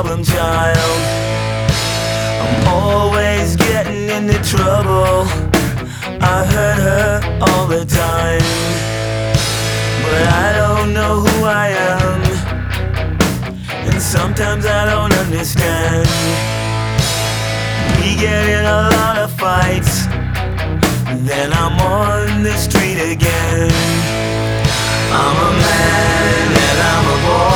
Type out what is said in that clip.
problem child. I'm always getting into trouble. I hurt her all the time, but I don't know who I am, and sometimes I don't understand. We get in a lot of fights, then I'm on the street again. I'm a man and I'm a boy.